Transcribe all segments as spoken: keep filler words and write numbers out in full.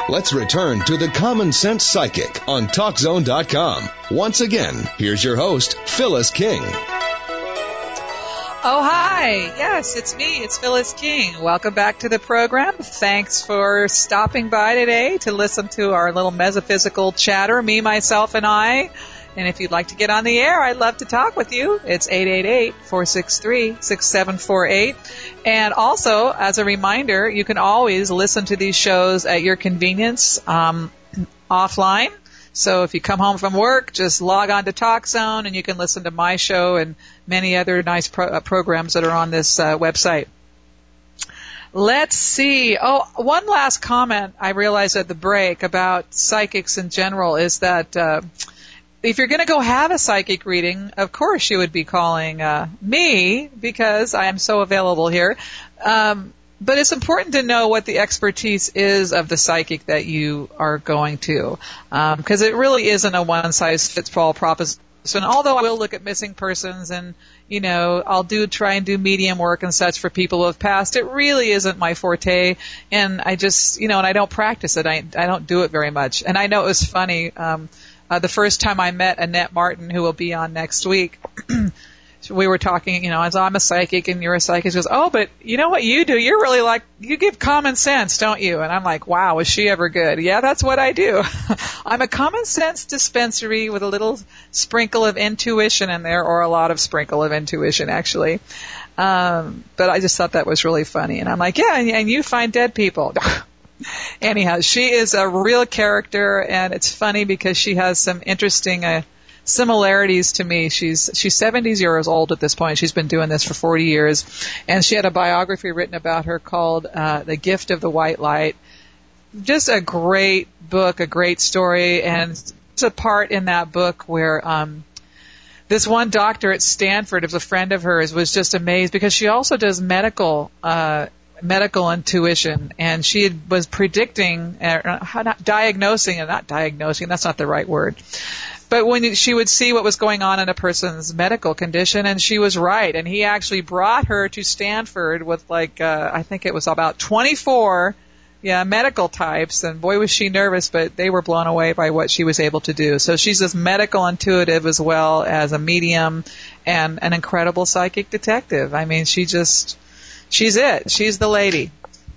Let's return to the Common Sense Psychic on Talk Zone dot com. Once again, here's your host, Phyllis King. Oh, hi. Yes, it's me. It's Phyllis King. Welcome back to the program. Thanks for stopping by today to listen to our little metaphysical chatter, me, myself, and I. And if you'd like to get on the air, I'd love to talk with you. It's eight eight eight, four six three, six seven four eight. And also, as a reminder, you can always listen to these shows at your convenience um, offline. So if you come home from work, just log on to TalkZone, and you can listen to my show and many other nice pro- uh, programs that are on this uh, website. Let's see. Oh, one last comment I realized at the break about psychics in general is that uh, if you're going to go have a psychic reading, of course you would be calling uh, me because I am so available here. Um, but it's important to know what the expertise is of the psychic that you are going to, because um, it really isn't a one-size-fits-all proposition. And although I will look at missing persons and, you know, I'll do try and do medium work and such for people who have passed, it really isn't my forte. And I just, you know, and I don't practice it. I, I don't do it very much. And I know it was funny. Um, uh, the first time I met Annette Martin, who will be on next week, we were talking, you know, as I'm a psychic and you're a psychic. She goes, oh, but you know what you do? You're really like, you give common sense, don't you? And I'm like, wow, was she ever good? Yeah, that's what I do. I'm a common sense dispensary with a little sprinkle of intuition in there, or a lot of sprinkle of intuition, actually. Um, but I just thought that was really funny. And I'm like, yeah, and, and you find dead people. Anyhow, she is a real character, and it's funny because she has some interesting uh, similarities to me. She's she's seventy years old at this point. She's been doing this for forty years, and she had a biography written about her called uh, The Gift of the White Light. Just a great book, a great story, and there's a part in that book where um, this one doctor at Stanford, who's a friend of hers, was just amazed because she also does medical uh medical intuition, and she had, was predicting, uh, not diagnosing, and not diagnosing, that's not the right word, but when she would see what was going on in a person's medical condition, and she was right, and he actually brought her to Stanford with like, uh, I think it was about twenty-four, yeah, medical types, and boy was she nervous, but they were blown away by what she was able to do. So she's this medical intuitive as well as a medium and an incredible psychic detective. I mean, she just... She's it. She's the lady.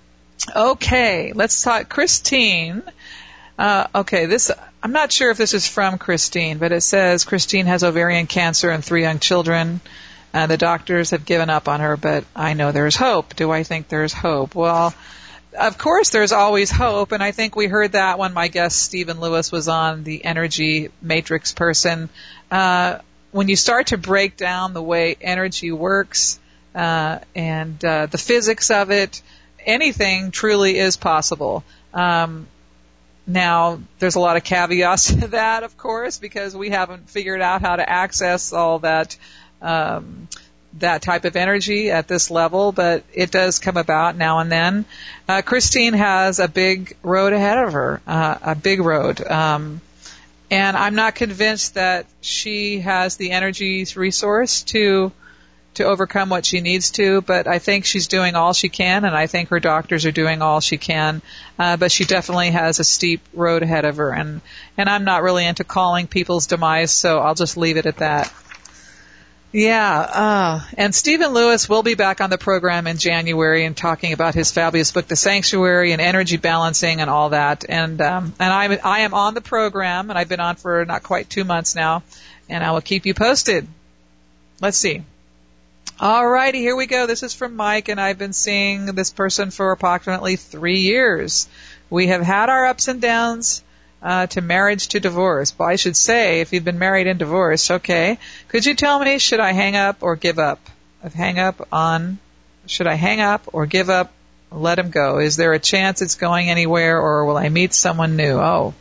Okay, let's talk. Christine. Uh, okay, this, I'm not sure if this is from Christine, but it says Christine has ovarian cancer and three young children. Uh, the doctors have given up on her, but I know there's hope. Do I think there's hope? Well, of course there's always hope, and I think we heard that when my guest Stephen Lewis was on, the energy matrix person. Uh, when you start to break down the way energy works, Uh, and uh, the physics of it, anything truly is possible. Um, now, there's a lot of caveats to that, of course, because we haven't figured out how to access all that um, that type of energy at this level, but it does come about now and then. Uh, Christine has a big road ahead of her, uh, a big road. Um, and I'm not convinced that she has the energy resource to to overcome what she needs to, but I think she's doing all she can, and I think her doctors are doing all she can, uh, but she definitely has a steep road ahead of her, and, and I'm not really into calling people's demise, so I'll just leave it at that. Yeah, uh, and Stephen Lewis will be back on the program in January and talking about his fabulous book, The Sanctuary, and energy balancing and all that, and um, and I, I am on the program, and I've been on for not quite two months now, and I will keep you posted. Let's see. All righty, here we go. This is from Mike, and I've been seeing this person for approximately three years. We have had our ups and downs uh, to marriage to divorce. Well, I should say, if you've been married and divorced, okay. Could you tell me, should I hang up or give up? I've hang up on, should I hang up or give up, let him go? Is there a chance it's going anywhere, or will I meet someone new? Oh.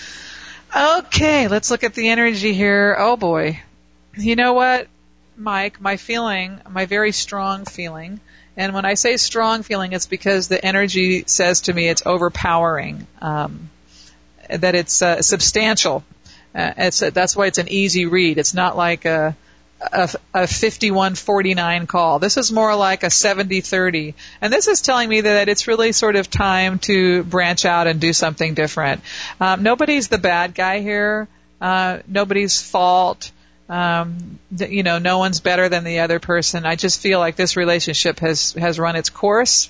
Okay, let's look at the energy here. Oh, boy. You know what? Mike, my feeling, my very strong feeling, and when I say strong feeling, it's because the energy says to me it's overpowering, um, that it's uh, substantial. Uh, it's uh, that's why it's an easy read. It's not like a a, a fifty-one forty-nine call. This is more like a seventy thirty. And this is telling me that it's really sort of time to branch out and do something different. Um, nobody's the bad guy here. Uh, nobody's fault. Um, th- you know, no one's better than the other person. I just feel like this relationship has, has run its course,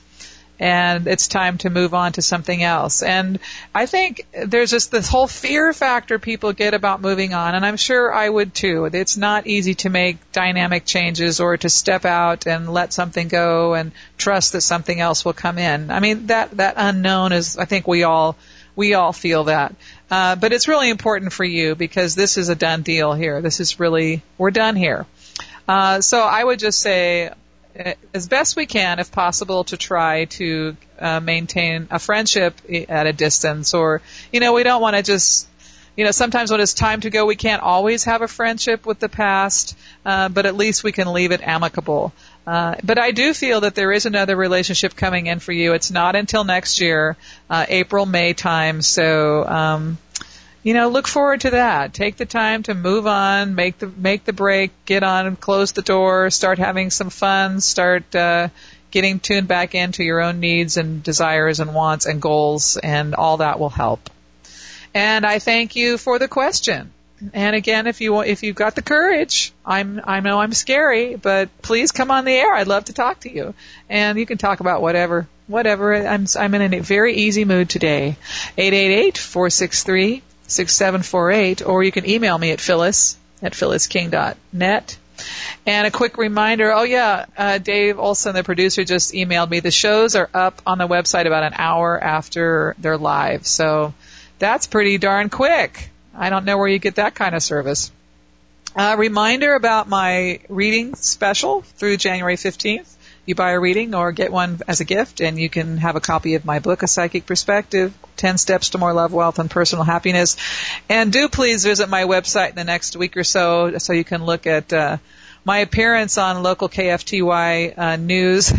and it's time to move on to something else. And I think there's just this whole fear factor people get about moving on, and I'm sure I would too. It's not easy to make dynamic changes or to step out and let something go and trust that something else will come in. I mean, that, that unknown is, I think we all, we all feel that. Uh, but it's really important for you because this is a done deal here. This is really, we're done here. Uh, so I would just say, as best we can, if possible, to try to uh, maintain a friendship at a distance. Or, you know, we don't want to just, you know, sometimes when it's time to go, we can't always have a friendship with the past, uh, but at least we can leave it amicable. Uh, but I do feel that there is another relationship coming in for you. It's not until next year, uh, April, May time. So, um, you know, look forward to that. Take the time to move on, make the make the break, get on, close the door, start having some fun, start uh, getting tuned back into your own needs and desires and wants and goals, and all that will help. And I thank you for the question. And again, if you if you've got the courage, I'm I know I'm scary, but please come on the air. I'd love to talk to you, and you can talk about whatever whatever. I'm I'm in a very easy mood today. eight eight eight, four six three, six seven four eight, or you can email me at Phyllis at phyllis king dot net. And a quick reminder, oh yeah, uh, Dave Olson, the producer, just emailed me. The shows are up on the website about an hour after they're live, so that's pretty darn quick. I don't know where you get that kind of service. A uh, reminder about my reading special through January fifteenth. You buy a reading or get one as a gift, and you can have a copy of my book, A Psychic Perspective, ten Steps to More Love, Wealth, and Personal Happiness. And do please visit my website in the next week or so so you can look at uh, my appearance on local K F T Y uh, news.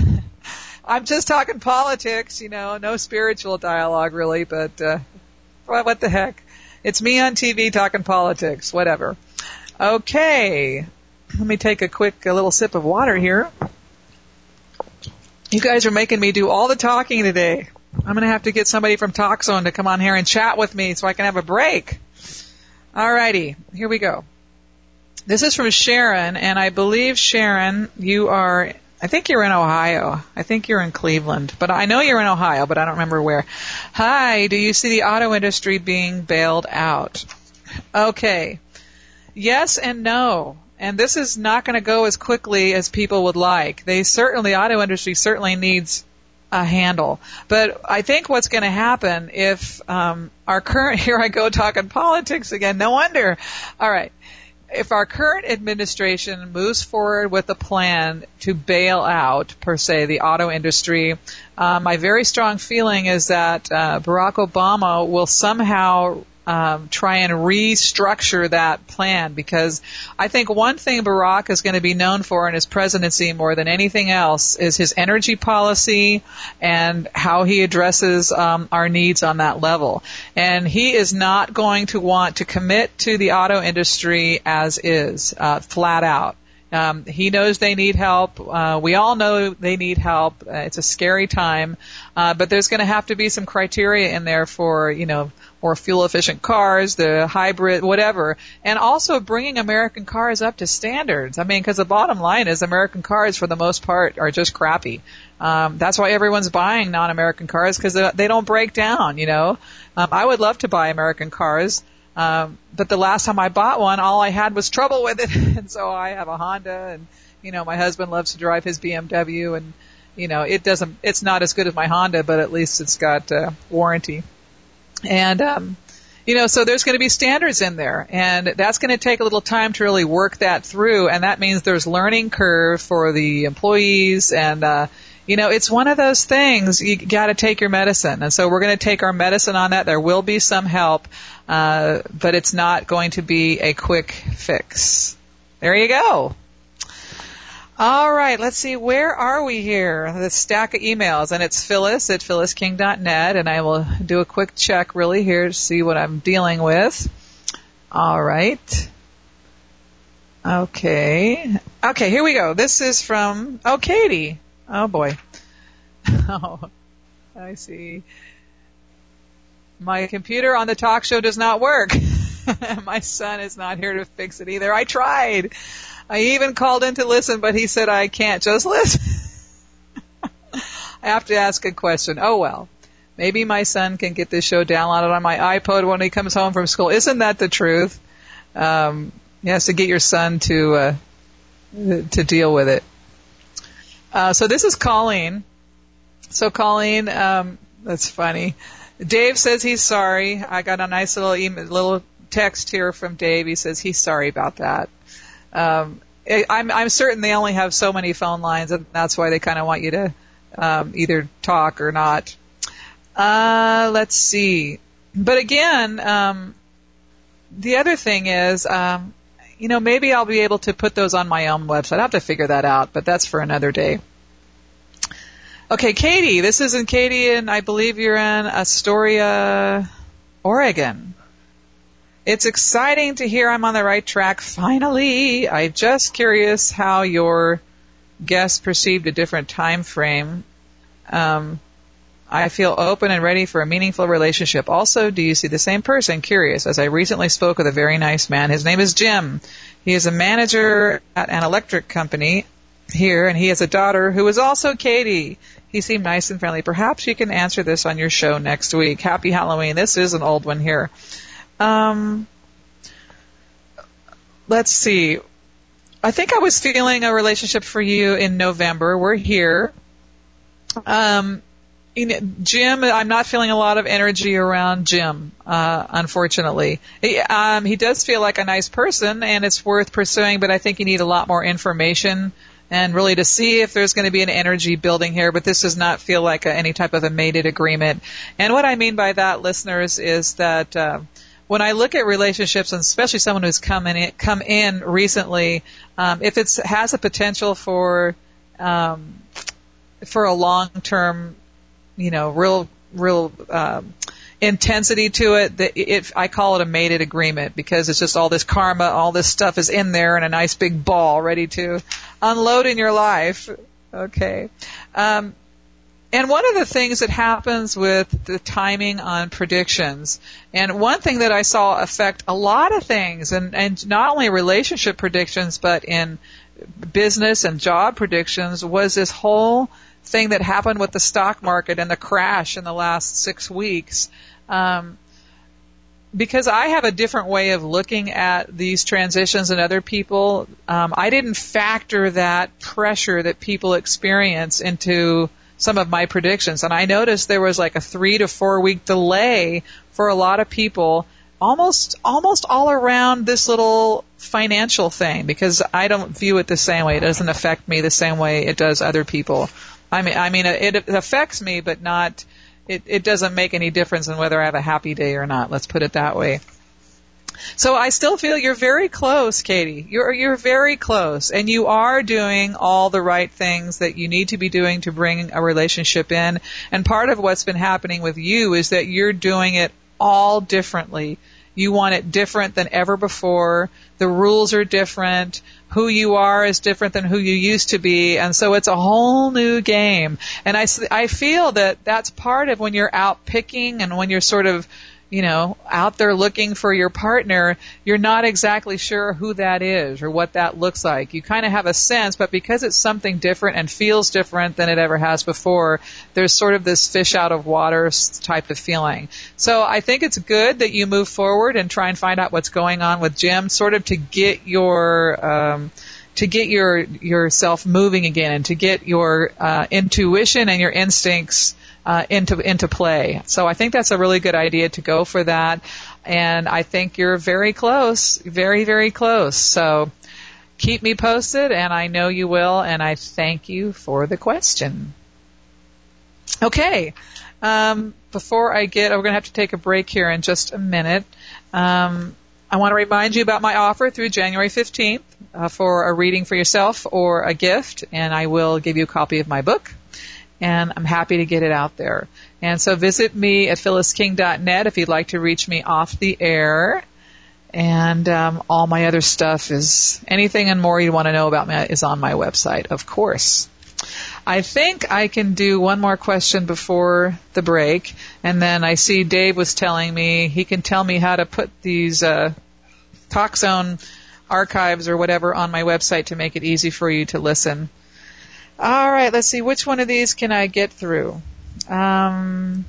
I'm just talking politics, you know, no spiritual dialogue really, but uh, what the heck. It's me on T V talking politics, whatever. Okay, let me take a quick a little sip of water here. You guys are making me do all the talking today. I'm going to have to get somebody from TalkZone to come on here and chat with me so I can have a break. Alrighty, here we go. This is from Sharon, and I believe, Sharon, you are, I think you're in Ohio. I think you're in Cleveland, but I know you're in Ohio, but I don't remember where. Hi, do you see the auto industry being bailed out? Okay. Yes and no. And this is not going to go as quickly as people would like. They certainly, the auto industry certainly needs a handle. But I think what's going to happen if um, our current, here I go talking politics again, no wonder. All right. If our current administration moves forward with a plan to bail out, per se, the auto industry, uh, my very strong feeling is that uh, Barack Obama will somehow um, try and restructure that plan, because I think one thing Barack is going to be known for in his presidency more than anything else is his energy policy and how he addresses um, our needs on that level. And he is not going to want to commit to the auto industry as is, uh, flat out. Um, he knows they need help. Uh, we all know they need help. Uh, it's a scary time, uh, but there's going to have to be some criteria in there for, you know, more fuel-efficient cars, the hybrid, whatever, and also bringing American cars up to standards. I mean, because the bottom line is American cars, for the most part, are just crappy. Um, that's why everyone's buying non-American cars, because they, they don't break down, you know. Um, I would love to buy American cars, um, but the last time I bought one, all I had was trouble with it, and so I have a Honda, and, you know, my husband loves to drive his B M W, and, you know, it doesn't, it's not as good as my Honda, but at least it's got uh, warranty. And, um, you know, so there's going to be standards in there, and that's going to take a little time to really work that through, and that means there's learning curve for the employees, and, uh, you know, it's one of those things, you got to take your medicine, and so we're going to take our medicine on that. There will be some help, uh, but it's not going to be a quick fix. There you go. All right, let's see, where are we here? The stack of emails, and it's Phyllis at phyllis king dot net, and I will do a quick check really here to see what I'm dealing with. All right. Okay. Okay, here we go. This is from, oh, Katie. Oh, boy. Oh, I see. My computer on the talk show does not work. My son is not here to fix it either. I tried. I even called in to listen, but he said I can't just listen. I have to ask a question. Oh, well. Maybe my son can get this show downloaded on my iPod when he comes home from school. Isn't that the truth? Um, he has to get your son to uh, to deal with it. Uh, so this is Colleen. So Colleen, um, that's funny. Dave says he's sorry. I got a nice little email, little text here from Dave. He says he's sorry about that. Um, I'm, I'm certain they only have so many phone lines, and that's why they kind of want you to um, either talk or not. Uh, let's see. But again, um, the other thing is, um, you know, maybe I'll be able to put those on my own website. I'll have to figure that out, but that's for another day. Okay, Katie. This isn't Katie, and I believe you're in Astoria, Oregon. It's exciting to hear I'm on the right track. Finally, I'm just curious how your guest perceived a different time frame. Um, I feel open and ready for a meaningful relationship. Also, do you see the same person? Curious, as I recently spoke with a very nice man. His name is Jim. He is a manager at an electric company here, and he has a daughter who is also Katie. He seemed nice and friendly. Perhaps you can answer this on your show next week. Happy Halloween. This is an old one here. Um, let's see. I think I was feeling a relationship for you in November. We're here. Um, Jim, I'm not feeling a lot of energy around Jim, uh, unfortunately. He, um, he does feel like a nice person, and it's worth pursuing, but I think you need a lot more information and really to see if there's going to be an energy building here, but this does not feel like a, any type of a mated agreement. And what I mean by that, listeners, is that uh, when I look at relationships, and especially someone who's come in, come in recently, um, if it has a potential for um, for a long-term, you know, real, real um, intensity to it, that it, I call it a mated agreement, because it's just all this karma, all this stuff is in there in a nice big ball ready to unload in your life. Okay. Um, and one of the things that happens with the timing on predictions, and one thing that I saw affect a lot of things, and, and not only relationship predictions, but in business and job predictions, was this whole thing that happened with the stock market and the crash in the last six weeks. Um, because I have a different way of looking at these transitions than other people, um, I didn't factor that pressure that people experience into some of my predictions. And I noticed there was like a three to four week delay for a lot of people, almost almost all around this little financial thing, because I don't view it the same way. It doesn't affect me the same way it does other people. I mean, I mean, it affects me, but not, it, it doesn't make any difference in whether I have a happy day or not. Let's put it that way. So I still feel you're very close, Katie. You're, you're very close, and you are doing all the right things that you need to be doing to bring a relationship in. And part of what's been happening with you is that you're doing it all differently. You want it different than ever before. The rules are different. Who you are is different than who you used to be. And so it's a whole new game. And I, I feel that that's part of when you're out picking and when you're sort of, you know, out there looking for your partner, you're not exactly sure who that is or what that looks like. You kind of have a sense, but because it's something different and feels different than it ever has before, there's sort of this fish out of water type of feeling. So I think it's good that you move forward and try and find out what's going on with Jim, sort of to get your, um, to get your, yourself moving again and to get your, uh, intuition and your instincts Uh, into into play. So I think that's a really good idea to go for that, and I think you're very close, very, very close. So keep me posted, and I know you will, and I thank you for the question. Okay, um, before I get, we're going to have to take a break here in just a minute. Um, I want to remind you about my offer through January fifteenth uh, for a reading for yourself or a gift, and I will give you a copy of my book. And I'm happy to get it out there. And so visit me at phyllis king dot net if you'd like to reach me off the air. And um, all my other stuff is, anything and more you want to know about me is on my website, of course. I think I can do one more question before the break, and then I see Dave was telling me he can tell me how to put these uh, TalkZone archives or whatever on my website to make it easy for you to listen. All right, let's see. Which one of these can I get through? Um,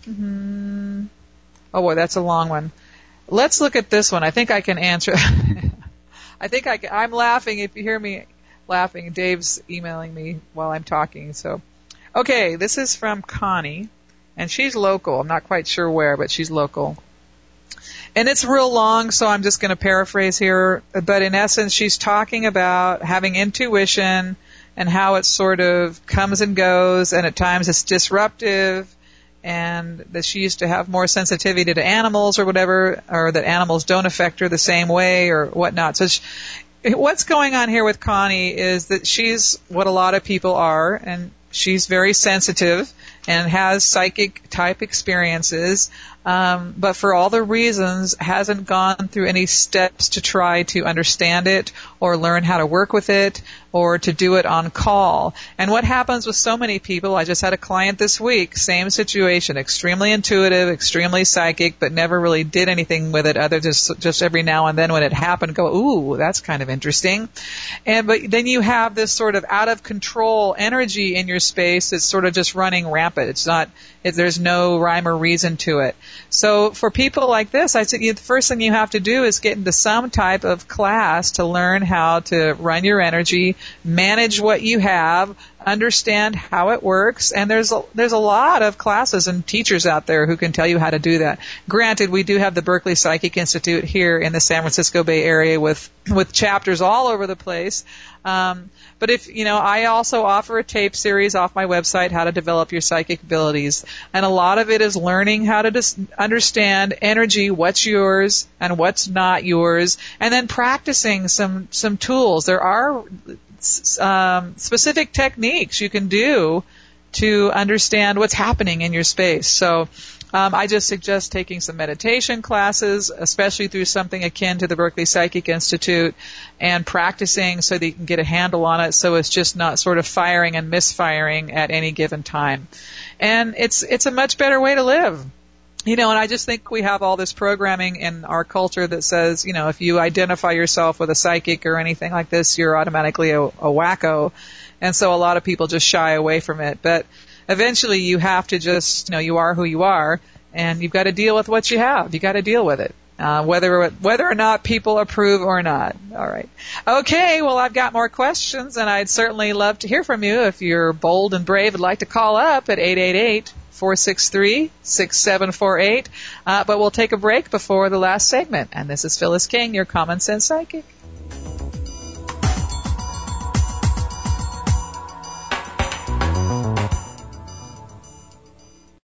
oh, boy, that's a long one. Let's look at this one. I think I can answer. I think I can. I'm laughing if you hear me laughing. Dave's emailing me while I'm talking. So, okay, this is from Connie, and she's local. I'm not quite sure where, but she's local. And it's real long, so I'm just going to paraphrase here. But in essence, she's talking about having intuition and how it sort of comes and goes, and at times it's disruptive, and that she used to have more sensitivity to animals or whatever, or that animals don't affect her the same way or whatnot. So she, what's going on here with Connie is that she's what a lot of people are, and she's very sensitive and has psychic type experiences, um, but for all the reasons hasn't gone through any steps to try to understand it or learn how to work with it or to do it on call. And what happens with so many people, I just had a client this week, same situation, extremely intuitive, extremely psychic, but never really did anything with it other than just, just every now and then when it happened, go, ooh, that's kind of interesting. And but then you have this sort of out of control energy in your space that's sort of just running rampant. It's not, it, there's no rhyme or reason to it. So for people like this, I said the first thing you have to do is get into some type of class to learn how to run your energy, manage what you have, understand how it works, and there's a, there's a lot of classes and teachers out there who can tell you how to do that. Granted, we do have the Berkeley Psychic Institute here in the San Francisco Bay Area with with chapters all over the place. Um, but if, you know, I also offer a tape series off my website, How to Develop Your Psychic Abilities. And a lot of it is learning how to dis- understand energy, what's yours and what's not yours, and then practicing some, some tools. There are um, specific techniques you can do to understand what's happening in your space. So Um, I just suggest taking some meditation classes, especially through something akin to the Berkeley Psychic Institute, and practicing so that you can get a handle on it so it's just not sort of firing and misfiring at any given time. And it's it's a much better way to live. You know, and I just think we have all this programming in our culture that says, you know, if you identify yourself with a psychic or anything like this, you're automatically a, a wacko. And so a lot of people just shy away from it. But eventually you have to just, you know, you are who you are, and you've got to deal with what you have. You've got to deal with it, uh, whether whether or not people approve or not. All right. Okay, well, I've got more questions, and I'd certainly love to hear from you. If you're bold and brave, I'd like to call up at eight eight eight, four six three, six seven four eight. Uh, but we'll take a break before the last segment. And this is Phyllis King, your Common Sense Psychic.